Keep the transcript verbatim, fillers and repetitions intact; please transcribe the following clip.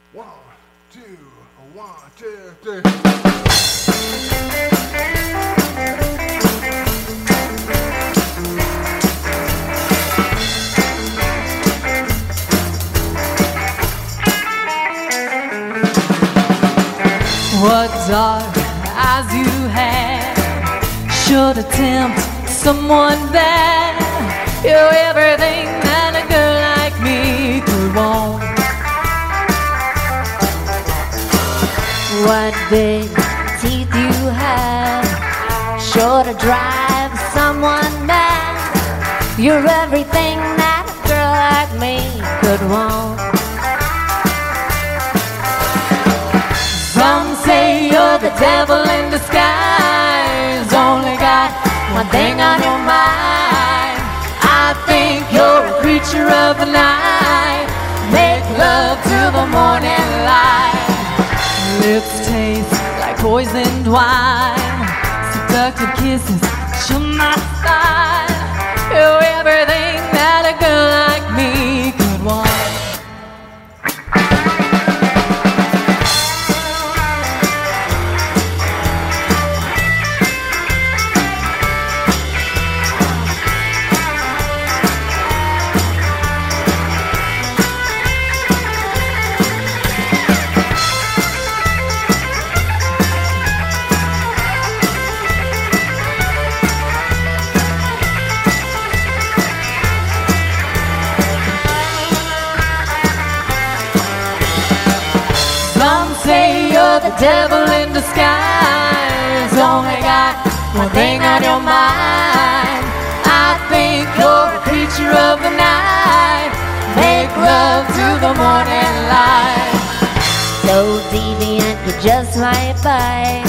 One, two, one, two, three. What dark eyes you had should attempt someone bad. You're everything that a girl like me could want. What big teeth you have, sure to drive someone mad. You're everything that a girl like me could want. Some say you're the devil in disguise, only got one thing on your mind. I think you're a creature of the night, make love till the morning light. Lips taste like poisoned wine, seductive kisses show my style. You're everything that a girl like me could want. Some say you're the devil in disguise, only got one thing on your mind. I think you're a creature of the night, make love to the morning light. So deviant, you just might bite.